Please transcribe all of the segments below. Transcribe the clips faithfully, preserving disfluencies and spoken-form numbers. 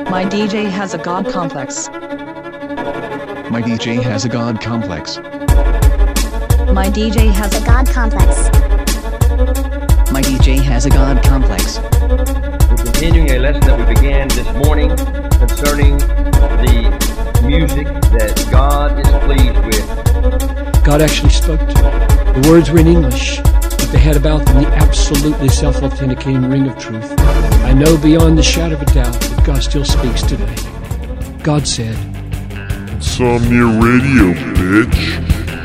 My D J has a god complex. My D J has a god complex. My D J has a god complex. My D J has a god complex. We're continuing a lesson that we began this morning concerning the music that God is pleased with. God actually spoke to them. The words were in English, but they had about them the absolutely self-authenticating ring of truth. I know beyond the shadow of a doubt that God still speaks today. God said, Insomnia Radio, bitch.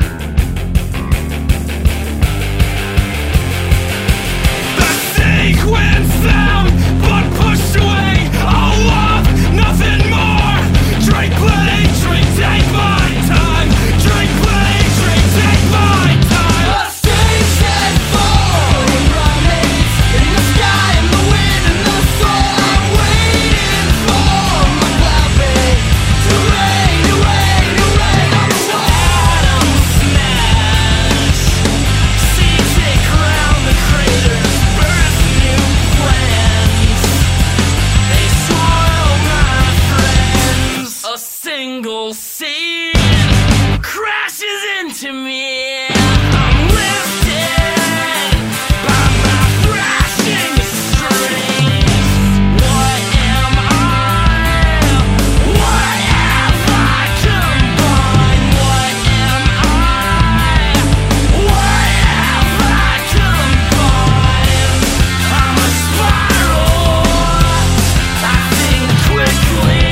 Sequence sound, but pushed away. All love, nothing more. Drink plenty, drink, take my time. Drink plenty, drink, take my time. A stage set full of romance in the sky and the wind and the soul. I'm waiting for my cloudbait to rain, to rain, to rain on the Atom smash, seeds that crown the craters. A single seed crashes into me. I'm lifted by my thrashing strings. What am I? What have I combined? What am I? What have I combined? I'm a spiral. I think quickly.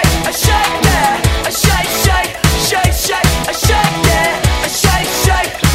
Shake, shake, shake, shake, shake, yeah. Shake, shake,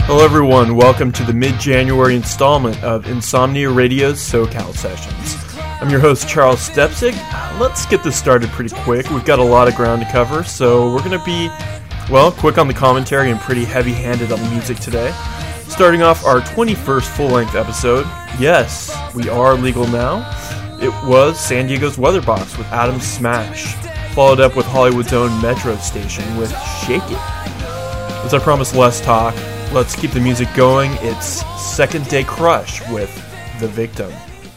Hello everyone, welcome to the mid-January installment of Insomnia Radio's SoCal Sessions. I'm your host Charles Stepsick. Let's get this started pretty quick. We've got a lot of ground to cover, so we're going to be, well, quick on the commentary and pretty heavy-handed on the music today. Starting off our twenty-first full-length episode, yes, we are legal now. It was San Diego's Weatherbox with Adam Smash, followed up with Hollywood's own Metro station with Shake It. As I promised, less talk. Let's keep the music going. It's Second Day Crush with The Victim.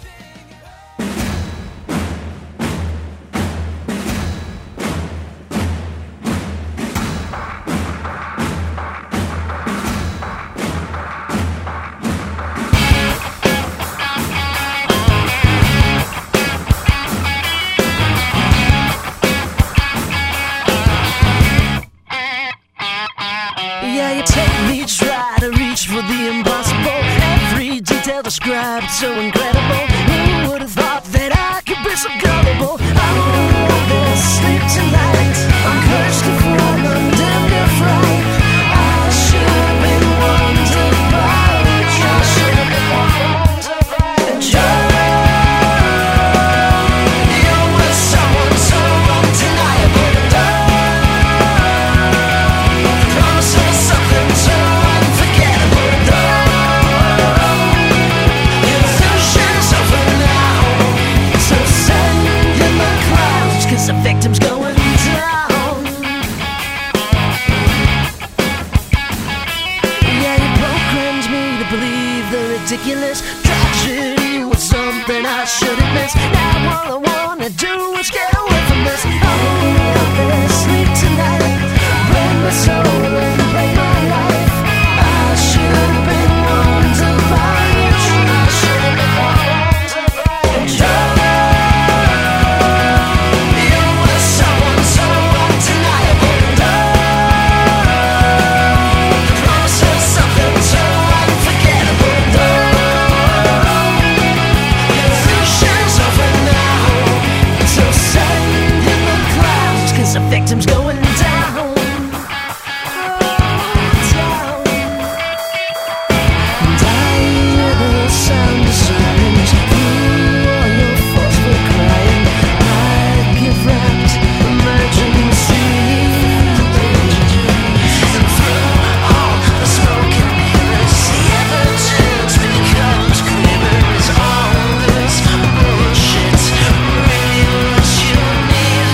Described so incredible. Who would have thought that I could be so gullible? I won't rather sleep tonight. I'm cursed if I'm under the fright. I should have been wondered by. I should have been wondered by. And you, you were someone so undeniable. And promise me something so unforgettable. The victim's going down. Yeah, you programmed me to believe the ridiculous tragedy was something I shouldn't miss. Now all I wanna do is get away from this. I won't rather sleep tonight. Break my soul and break my life. I should have been wondered by you. I should have been wondered by you. The victim's going down, down. And I hear the sound of sirens through all your forceful crying. I give wrapped emergency. And through all the smoke and mirrors, the evidence becomes clearer. Is all this bullshit really what you need?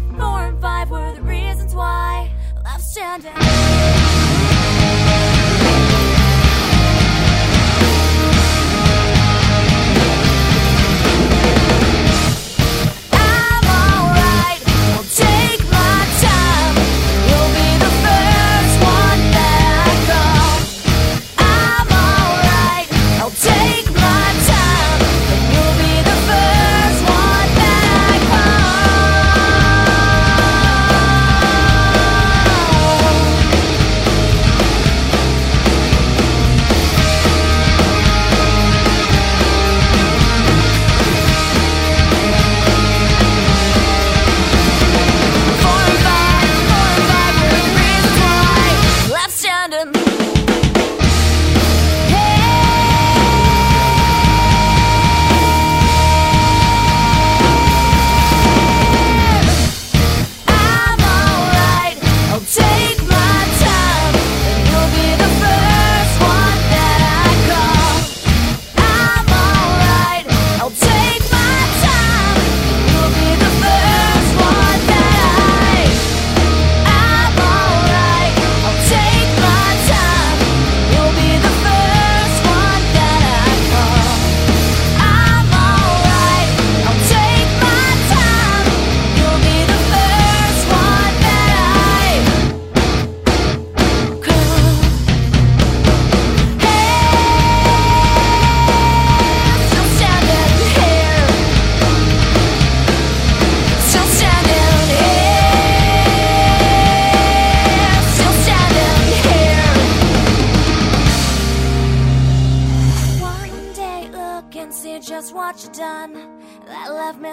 Standing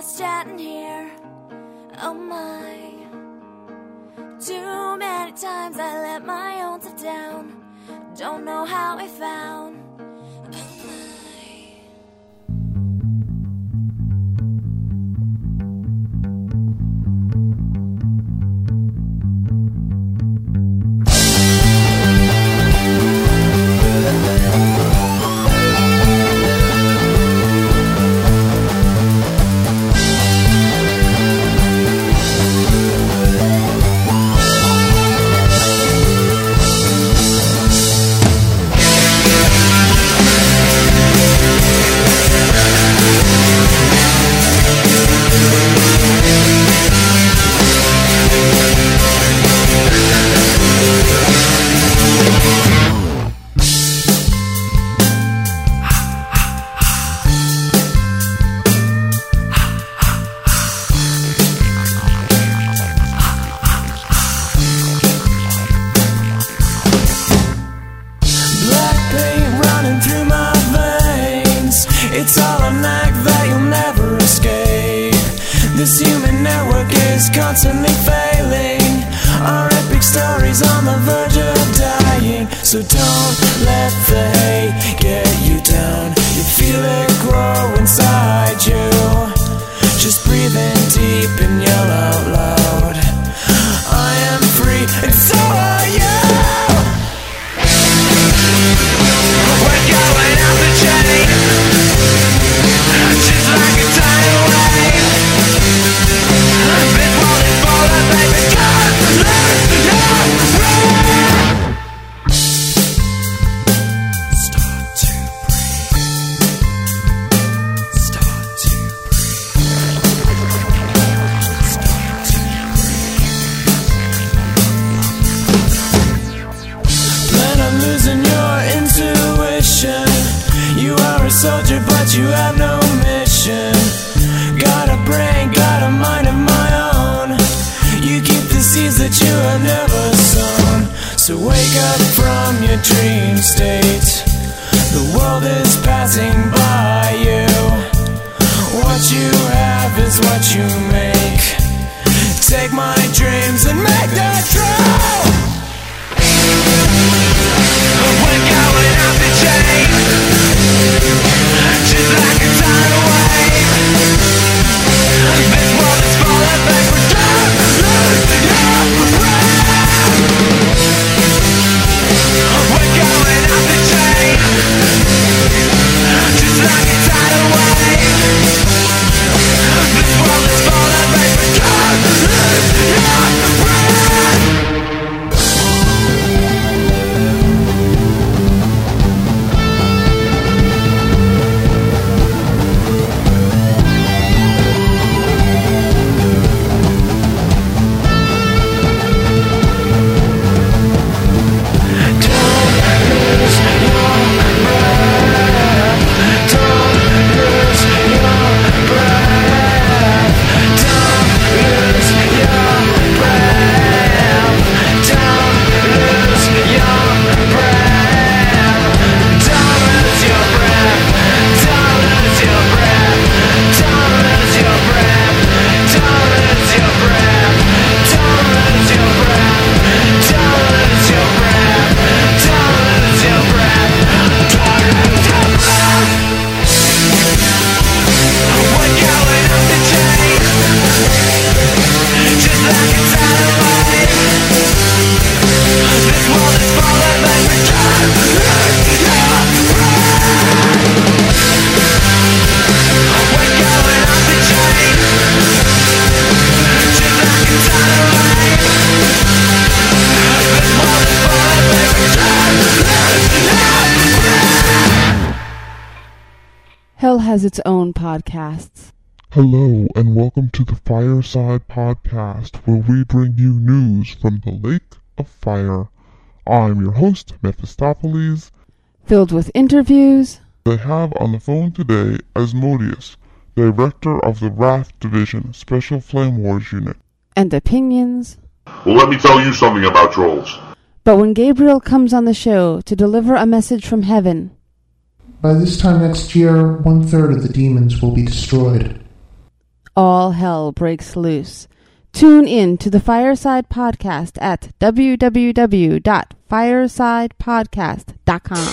standing here. Oh my. Too many times I let my own self down. Don't know how I found. Oh my. Constantly failing, our epic stories on the verge of dying. So don't let the hate get you down. You feel it grow inside you. Just breathe in deep and yell out loud. I am free and so are you. We're going out the chain, just like a tidal wave. This world is full of baby, can't lose your breath. Start to breathe. Start to breathe. Start to breathe. Plan on losing your intuition. You are a soldier, but you have no mission. Got a brain, got a mind of my own. You keep the seeds that you have never sown. So wake up from your dream state. The world is passing by you. What you have is what you make. Take my dreams and make them true. We're going out the chain, just like a tidal wave. This world is falling backward. Don't lose your breath. We're going out the chain, just like a tidal wave. This world is falling backward. Don't lose your breath. Hell has its own podcasts. Hello, and welcome to the Fireside Podcast, where we bring you news from the Lake of Fire. I'm your host, Mephistopheles. Filled with interviews. They have on the phone today Asmodeus, Director of the Wrath Division, Special Flame Wars Unit. And opinions. Well, let me tell you something about trolls. But when Gabriel comes on the show to deliver a message from heaven... By this time next year, one-third of the demons will be destroyed. all hell breaks loose. Tune in to the Fireside Podcast at w w w dot fireside podcast dot com.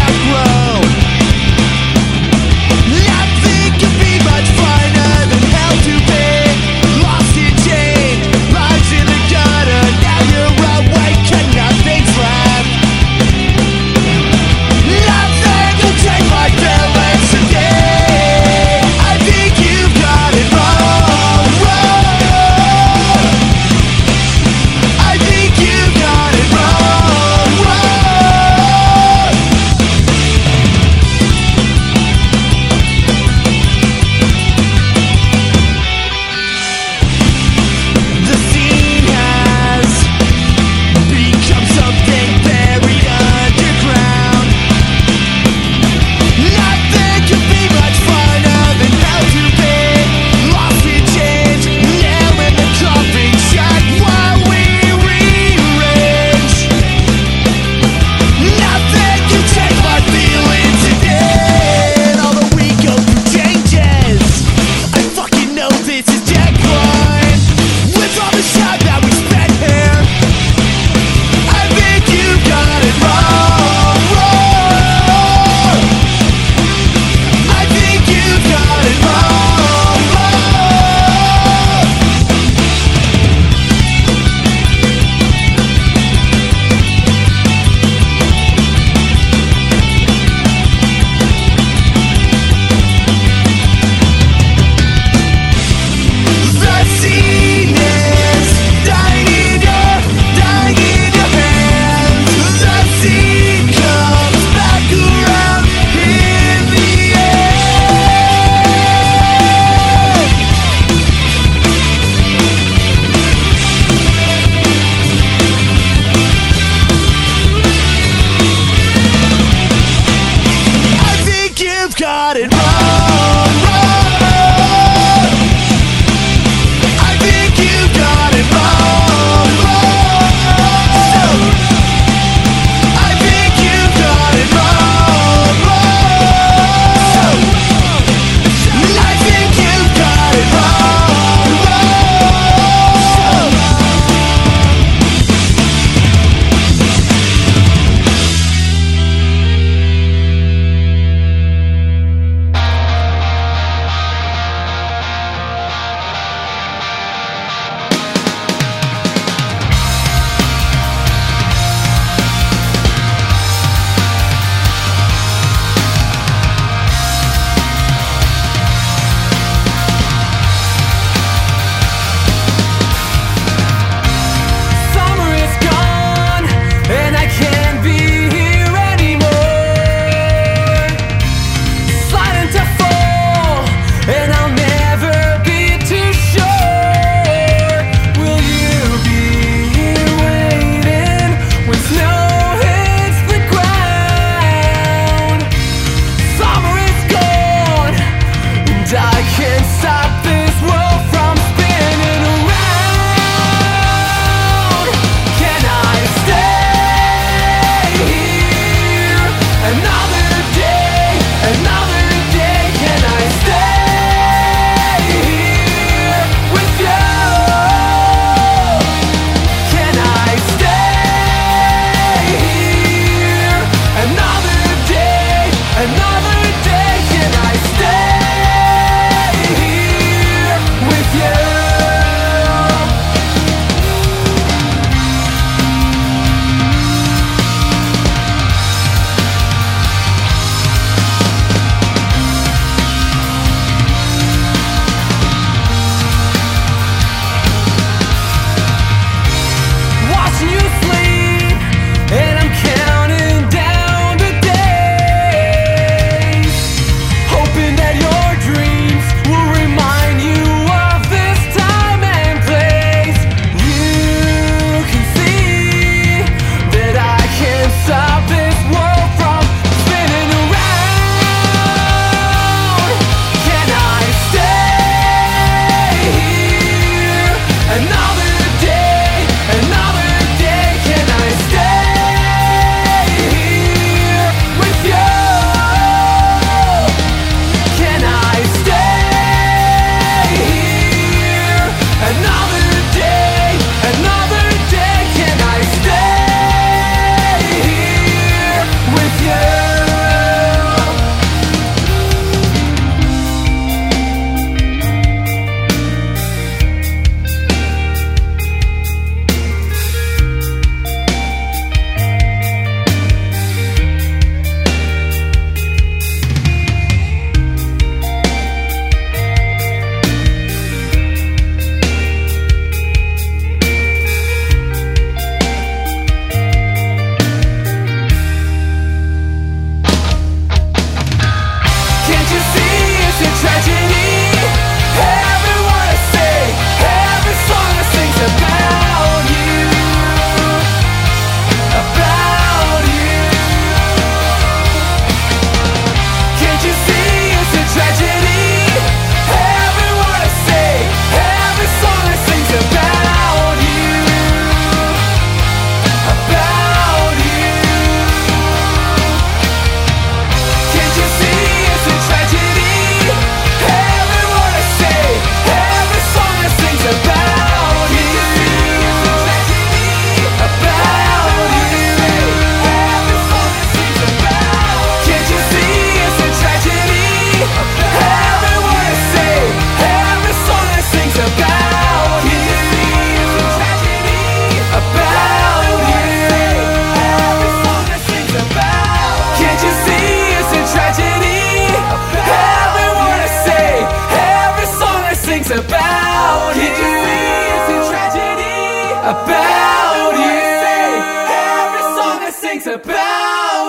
Nothing can be much finer than hell.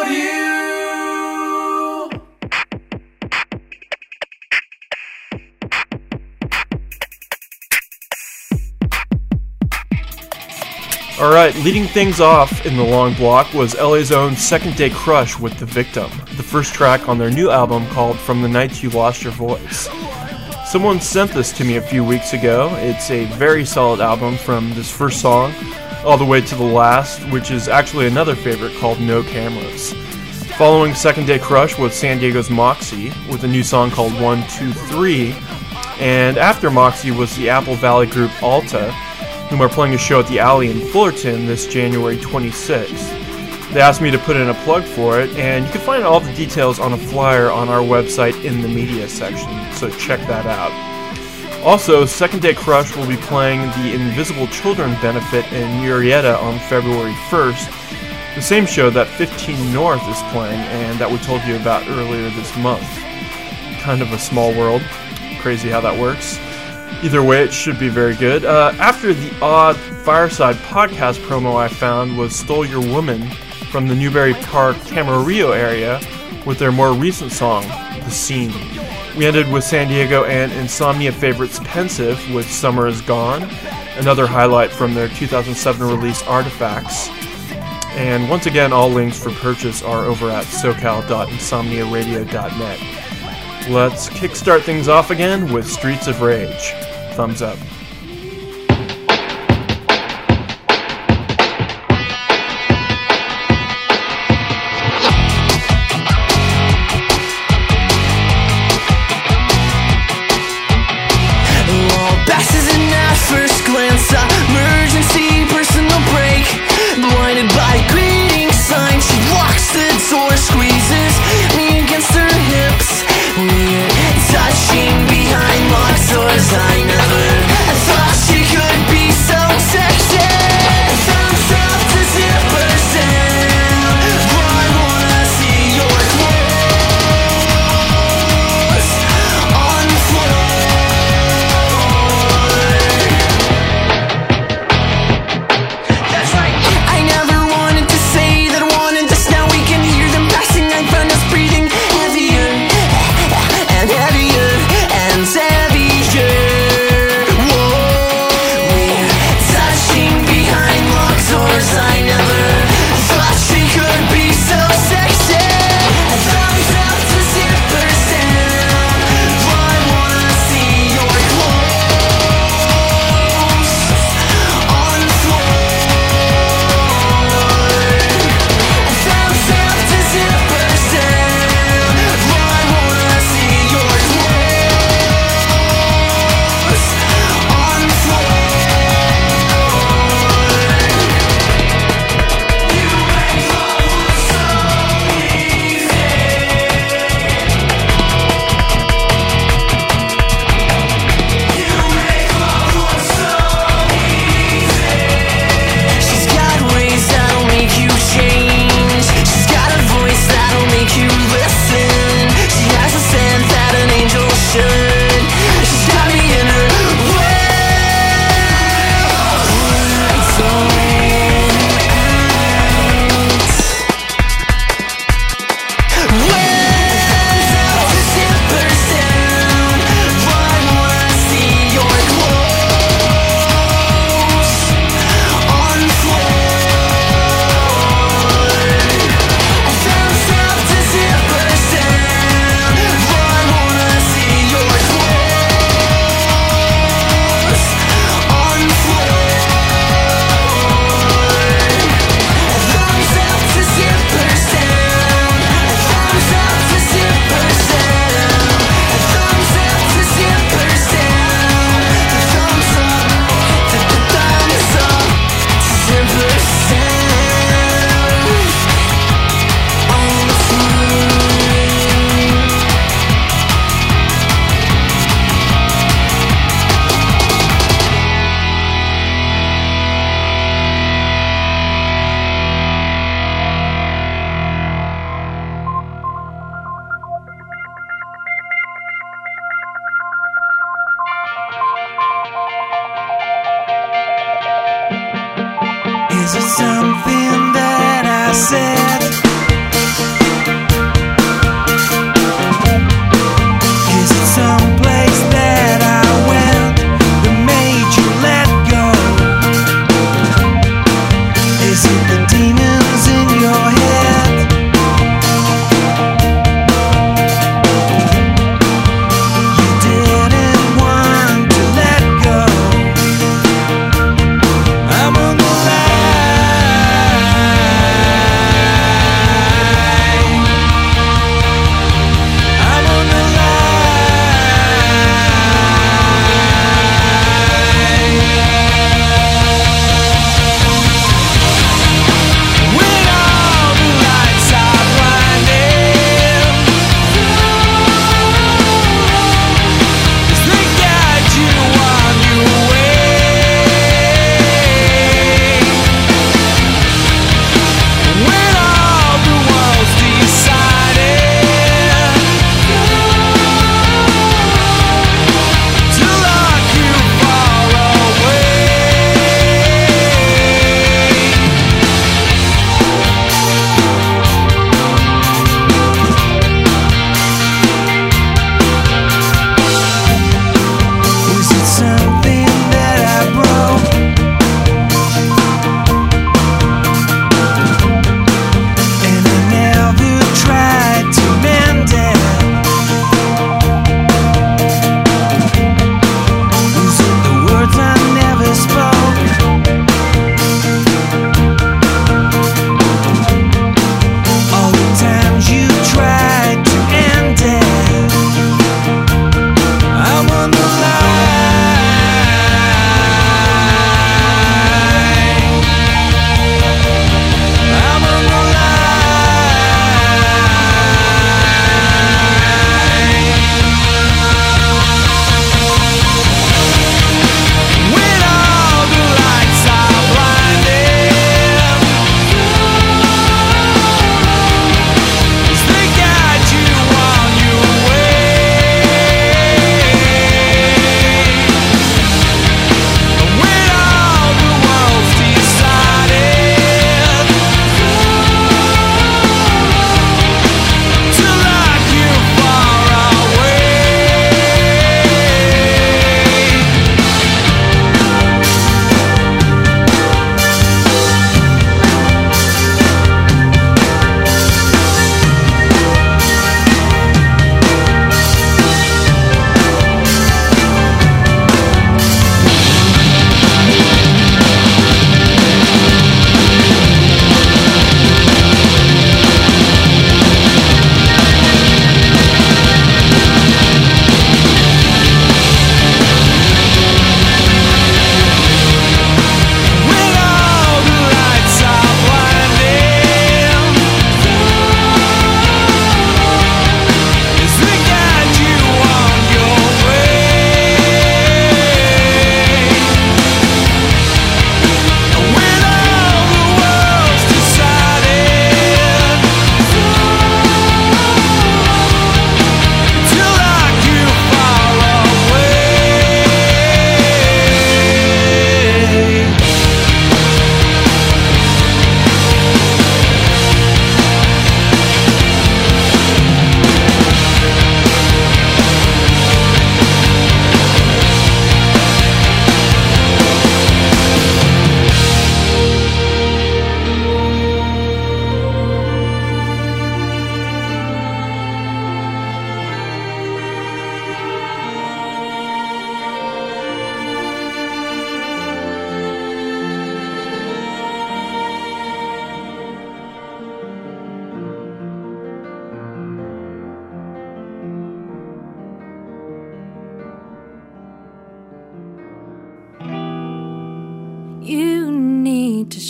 you. Alright, leading things off in the long block was L A's own Second Day Crush with The Victim, the first track on their new album called From the Nights You Lost Your Voice. Someone sent this to me a few weeks ago. It's a very solid album from this first song all the way to the last, which is actually another favorite called No Cameras. Following Second Day Crush was San Diego's Moxie with a new song called one two three, and after Moxie was the Apple Valley group Alta, whom are playing a show at the Alley in Fullerton this January twenty-sixth. They asked me to put in a plug for it, and you can find all the details on a flyer on our website in the media section, so check that out. Also, Second Day Crush will be playing the Invisible Children benefit in Murrieta on February first, the same show that fifteen North is playing and that we told you about earlier this month. Kind of a small world. Crazy how that works. Either way, it should be very good. Uh, after the odd Fireside podcast promo I found was Stole Your Woman from the Newbury Park Camarillo area with their more recent song, The Scene. We ended with San Diego and Insomnia favorites Pensive with Summer Is Gone, another highlight from their two thousand seven release Artifacts. And once again, all links for purchase are over at socal dot insomnia radio dot net. Let's kickstart things off again with Streets of Rage. Thumbs up. Touching behind locked doors, I never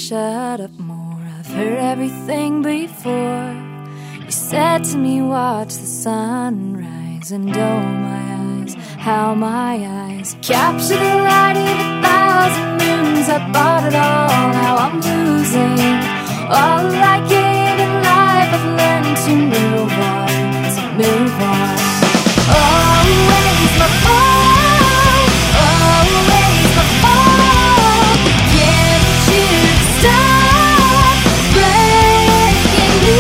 shut up more. I've heard everything before. You said to me, watch the sunrise, and oh my eyes, how my eyes capture the light of a thousand moons. I bought it all, now I'm losing. All I gave in life, I've learned to move on, to move on. Always my fault, always my fault. Can't you stop breaking me?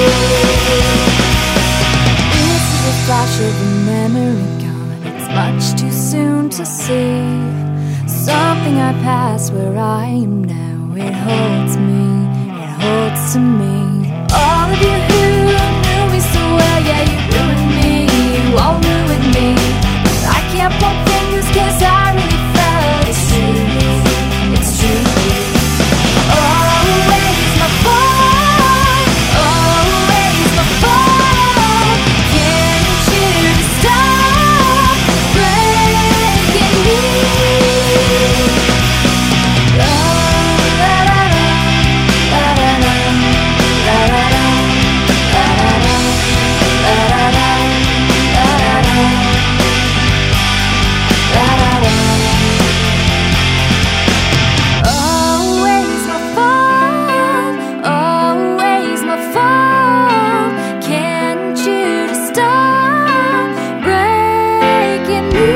This is a flash of a memory gone. It's much too soon to see something I passed where I am now. It holds me, it holds to me. All of you who knew me so well, yeah, you ruined me, you all ruined me. But I can't point fingers 'cause I really felt it's true, it's true. Always my fault, always my fault. Can't you stop breaking me? La la la la la la la la la la la la la la. Always my fault, always my fault. Can't you stop breaking me?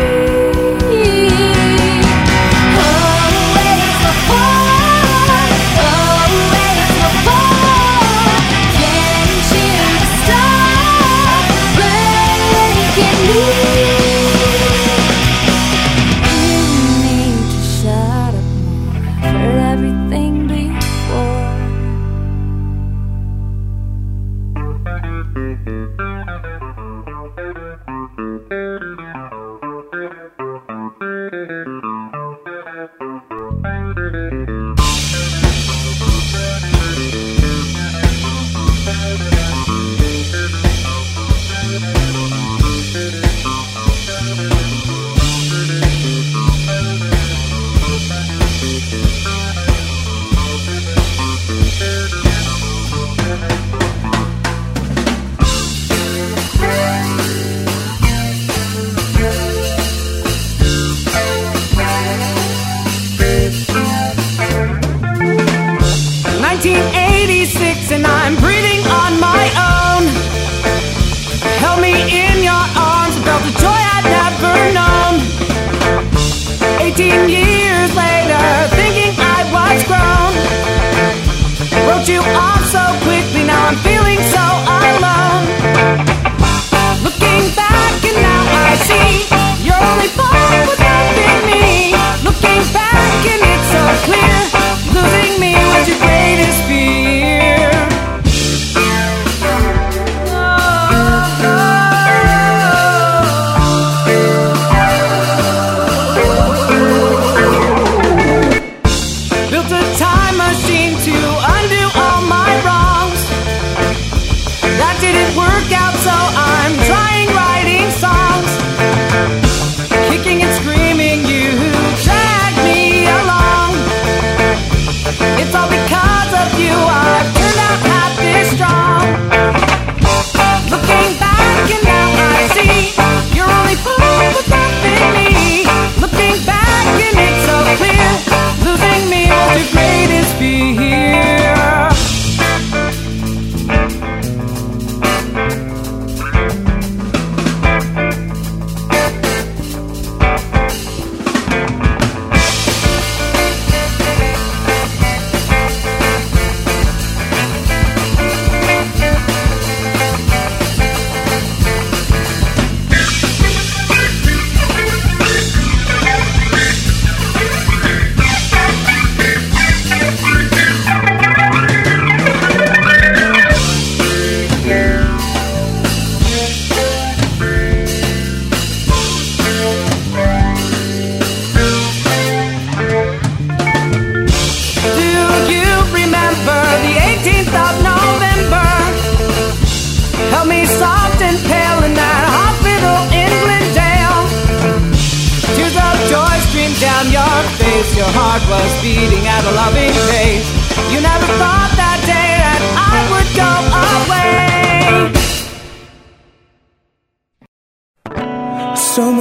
Always my fault, always my fault. Can't you stop breaking me? You need to shut up more. I've heard everything before. nineteen eighty-six and I'm breathing on my own. Held me in your arms and felt the joy I'd never known. eighteen years later, thinking I was grown. Wrote you off so quickly, now I'm feeling so alone. Looking back and now I see your only fault was loving me. Looking back and it's so clear, losing me was your greatest fear. Built a time machine to undo all my wrongs.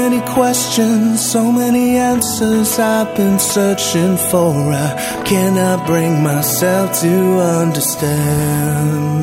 many questions, so many answers I've been searching for. I cannot bring myself to understand.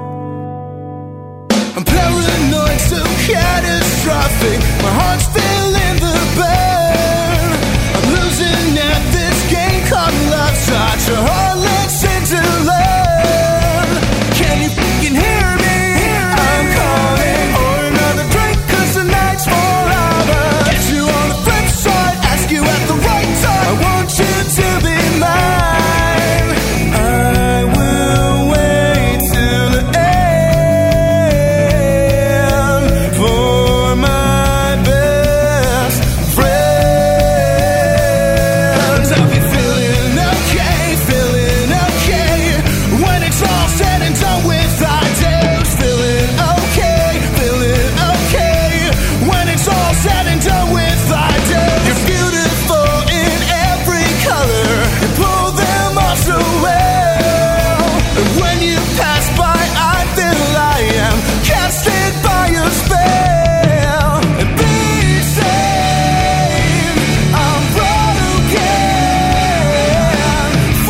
I'm paranoid, so catastrophic. My heart's feeling the burn. I'm losing at this game called love. Such a hard lesson to learn. Can you fucking hear me? I'm calling for another drink, 'cause the night's forever. Get you on the flip side, ask you at the right time. I want you to be mine. I will wait till the end for my best friends. I'll be feeling okay, feeling okay when it's all said and done with. I do feeling okay, feeling okay when it's all said and done with. I do. You're beautiful in every color. You pull them off so well. And when you pass by, I feel I am casted by your spell. And be safe, I'm broken,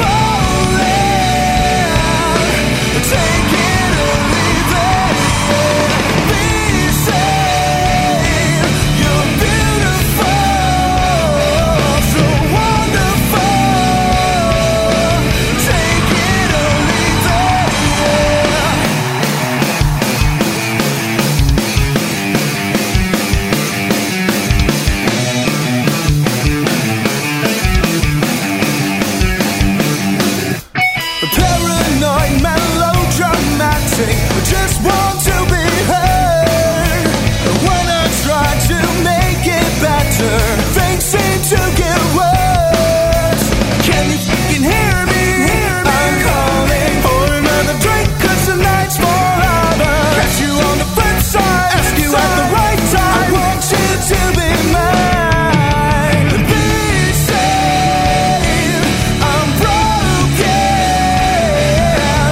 falling. Take it or leave it. Be safe, you're beautiful, so wonderful. Take it or leave it. Paranoid, melodramatic, just want to be heard. When I try to make it better, things seem to get worse. Can you fucking hear me? I'm calling for another drink, 'cause the night's forever. Catch you on the flip side, ask you at the right time. I want you to be mine. Be safe, I'm broken,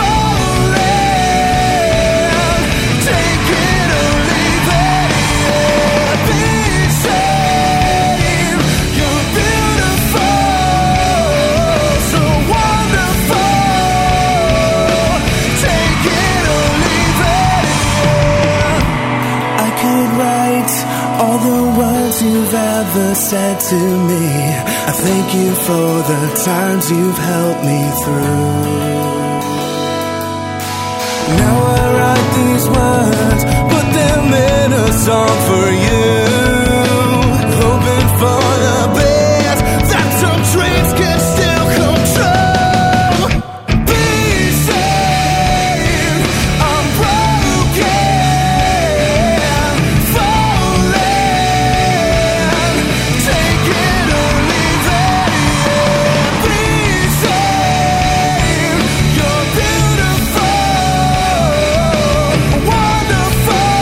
falling. Take it or leave it. Be safe, you're beautiful, so wonderful. Take it or leave it. I could write all the words you've ever said to me. I thank you for the times you've helped me through. Now I write these words, put them in a song for you, hoping for the best, that some dreams can still come true. Be safe, I'm broken, falling. Take it or leave it. Be safe, you're beautiful, wonderful.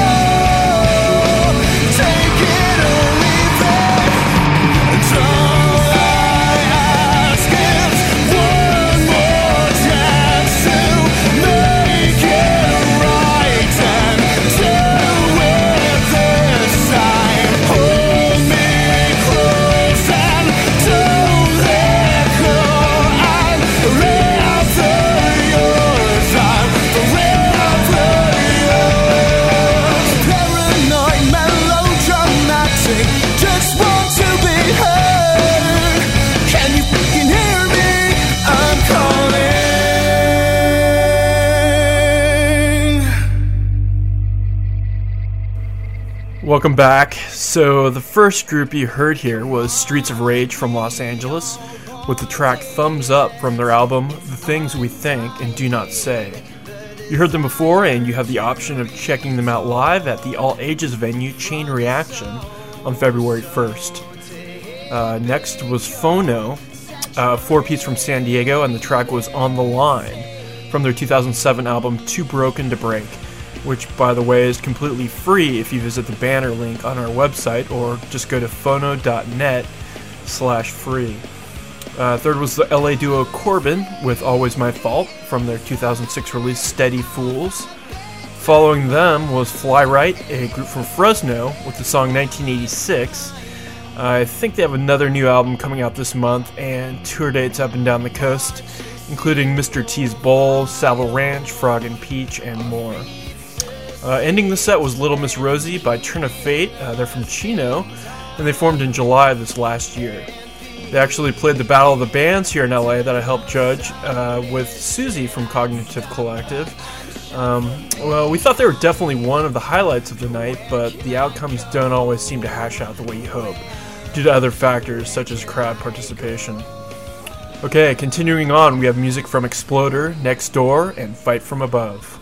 Take it or leave it. And all I ask is one more chance to make it right, and do it this time. Hold me close and don't let go. I'm forever yours. I'm forever yours. Paranoid, melodramatic, just want to be heard. Can you fucking hear me? I'm calling. Welcome back. So the first group you heard here was Streets of Rage from Los Angeles with the track Thumbs Up from their album The Things We Think and Do Not Say. You heard them before, and you have the option of checking them out live at the all-ages venue Chain Reaction on February first. Uh, next was Phono, a four-piece from San Diego, and the track was On the Line from their two thousand seven album Too Broken to Break, which, by the way, is completely free if you visit the banner link on our website or just go to phono.net slash free. Uh, third was the L A duo Corbin with Always My Fault from their two thousand six release Steady Fools. Following them was Fly Right, a group from Fresno, with the song nineteen eighty-six. I think they have another new album coming out this month, and tour dates up and down the coast, including Mister T's Bowl, Savile Ranch, Frog and Peach, and more. Uh, ending the set was Little Miss Rosie by Turn of Fate. Uh, they're from Chino, and they formed in July of this last year. They actually played the Battle of the Bands here in L A that I helped judge uh, with Susie from Cognitive Collective. Um, well, we thought they were definitely one of the highlights of the night, but the outcomes don't always seem to hash out the way you hope, due to other factors such as crowd participation. Okay, continuing on, we have music from Exploder, Next Door, and Fight From Above.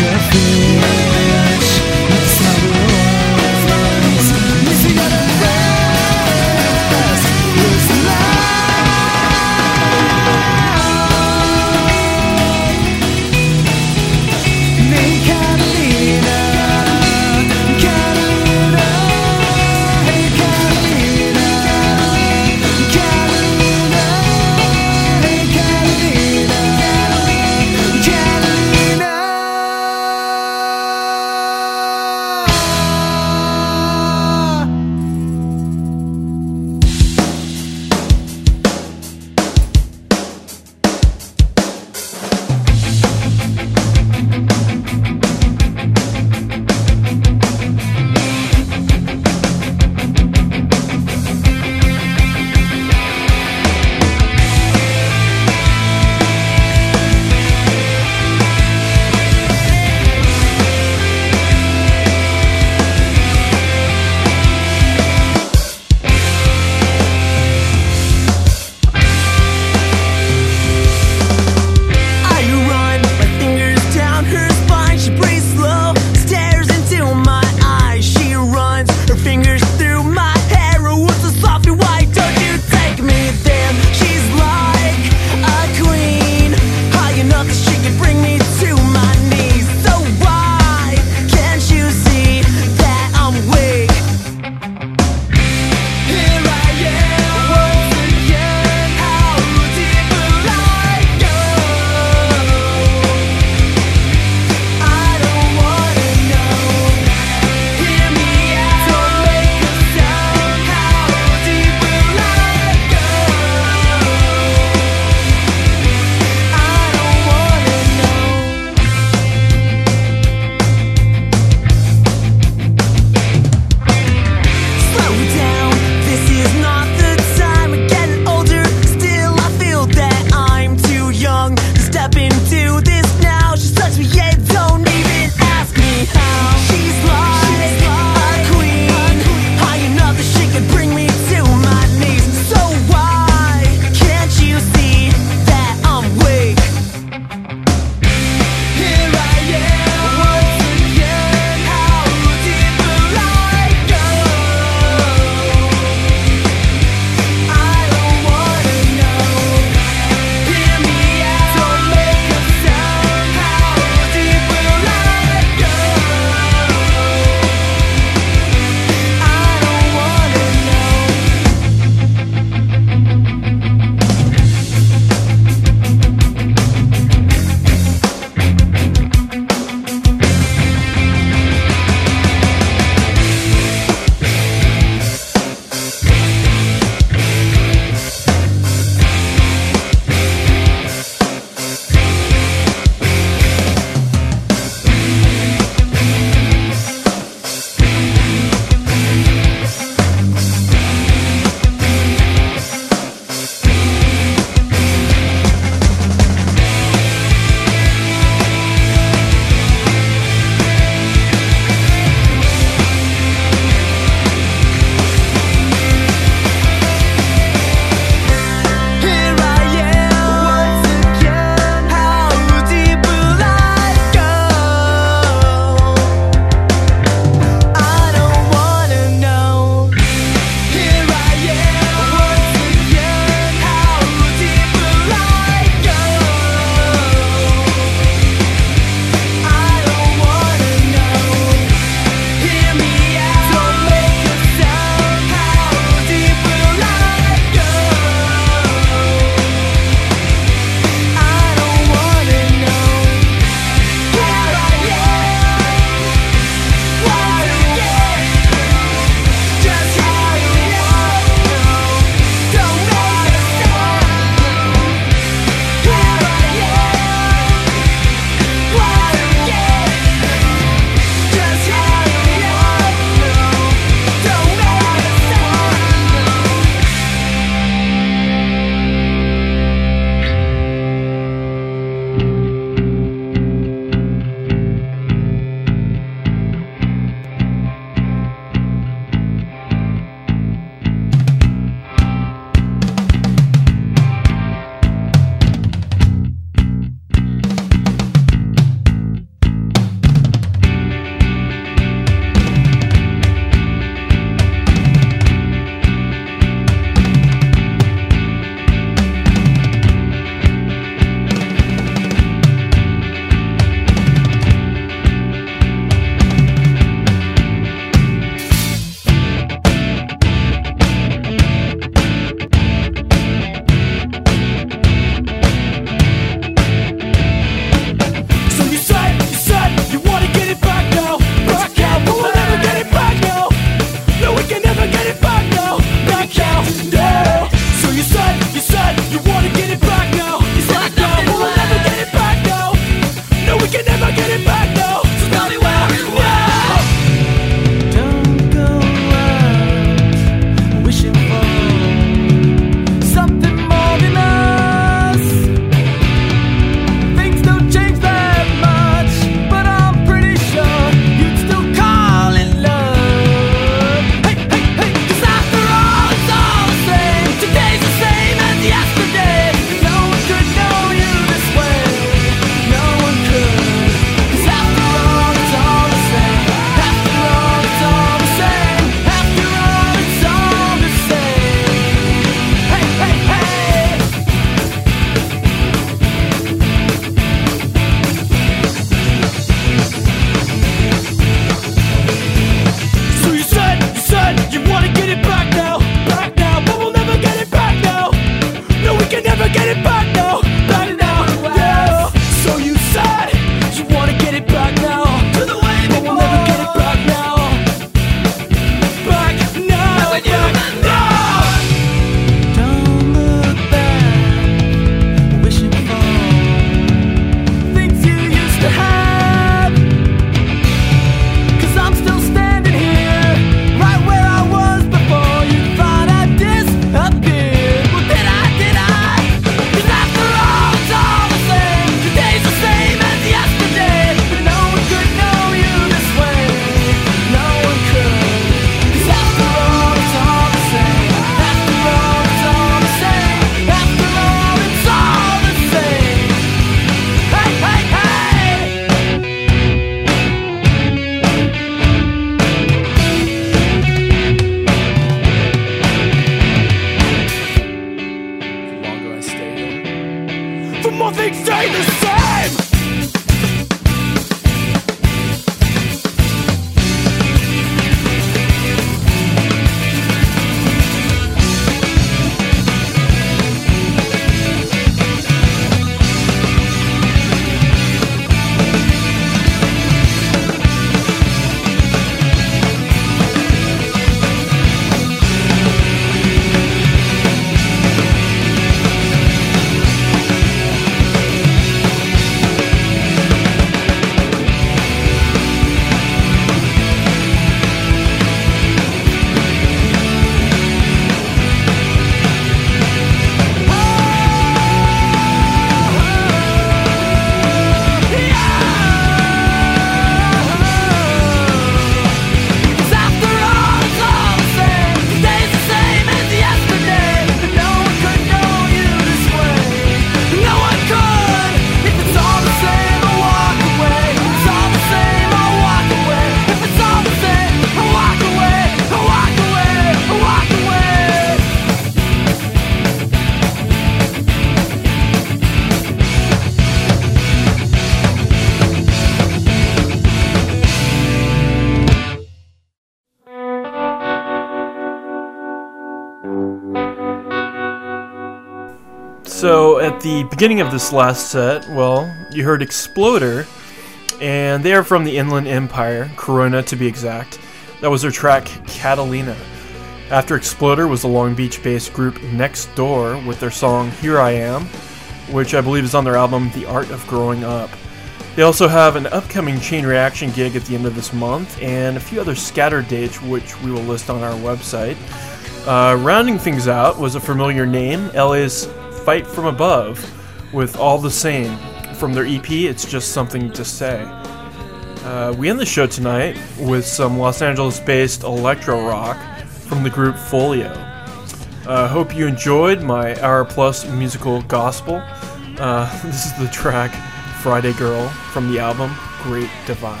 At the beginning of this last set, well, you heard Exploder, and they are from the Inland Empire, Corona to be exact. That was their track, Catalina. After Exploder was the Long Beach-based group Next Door with their song Here I Am, which I believe is on their album The Art of Growing Up. They also have an upcoming Chain Reaction gig at the end of this month, and a few other scattered dates which we will list on our website. Uh, rounding things out was a familiar name, L A's Fight From Above, with All the Same. From their E P, It's Just Something to Say. Uh, we end the show tonight with some Los Angeles-based electro rock from the group Folio. I uh, hope you enjoyed my hour-plus musical gospel. Uh, this is the track Friday Girl from the album Great Divide.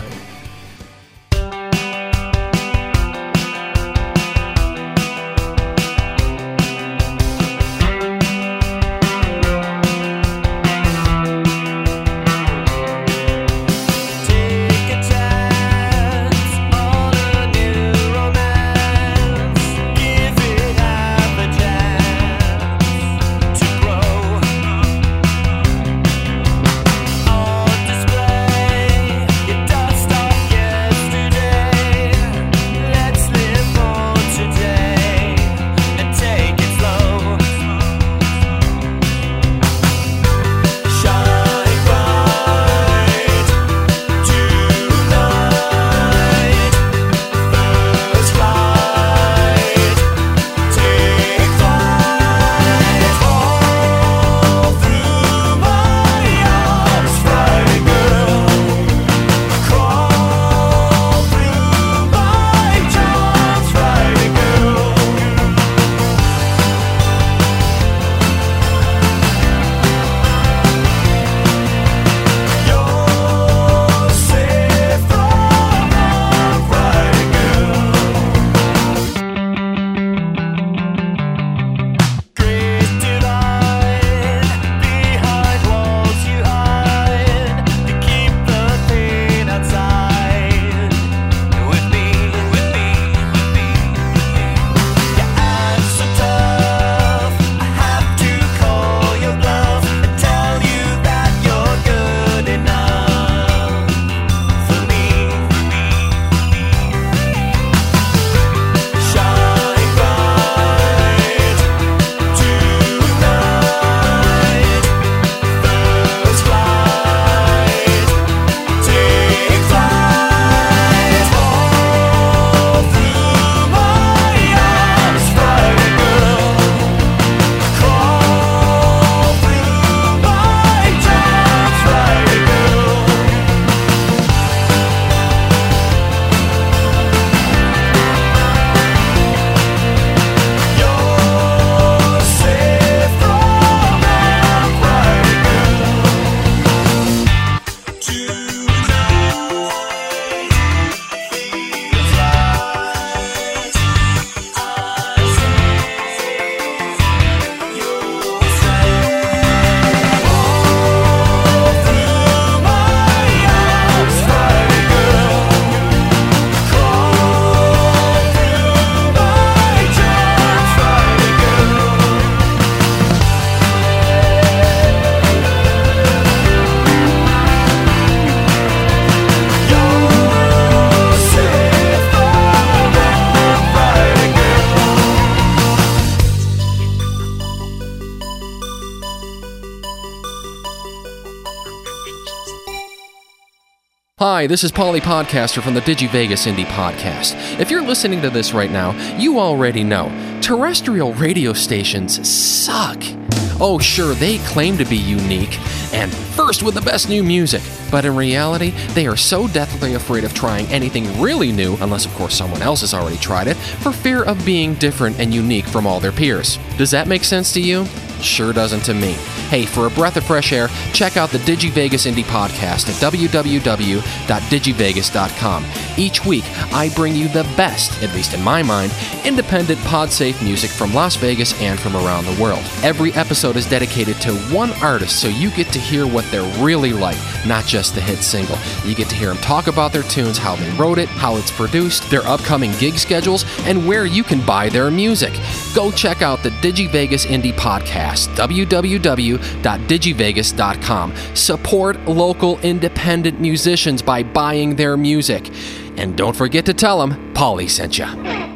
Hi, this is Polly Podcaster from the DigiVegas Indie Podcast. If you're listening to this right now, you already know terrestrial radio stations suck. Oh, sure, they claim to be unique and first with the best new music, but in reality, they are so deathly afraid of trying anything really new, unless of course someone else has already tried it, for fear of being different and unique from all their peers. Does that make sense to you? Sure doesn't to me. Hey, for a breath of fresh air, check out the DigiVegas Indie Podcast at w w w dot digivegas dot com. Each week, I bring you the best, at least in my mind, independent pod-safe music from Las Vegas and from around the world. Every episode is dedicated to one artist, so you get to hear what they're really like, not just the hit single. You get to hear them talk about their tunes, how they wrote it, how it's produced, their upcoming gig schedules, and where you can buy their music. go check out the DigiVegas Indie Podcast, w w w dot digivegas dot com. Support local independent musicians by buying their music. And don't forget to tell them Paulie sent you.